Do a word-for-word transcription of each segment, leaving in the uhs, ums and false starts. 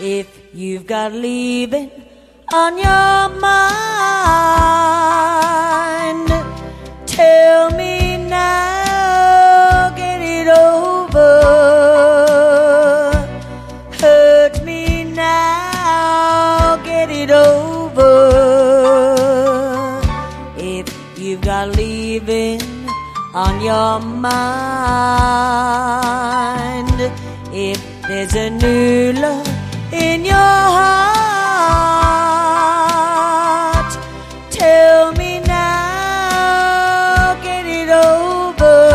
If you've got leaving on your mind, tell me now, get it over. Hurt me now, get it over. If you've got leaving on your mind, if there's a new love in your heart, tell me now, get it over.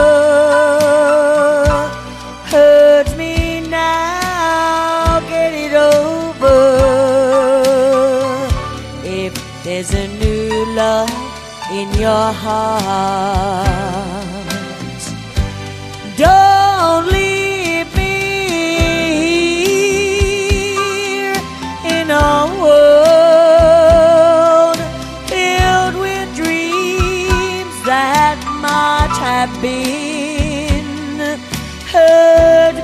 Hurt me now, get it over. If there's a new love in your heart, don't leave me here in a world filled with dreams that might have been. Hurt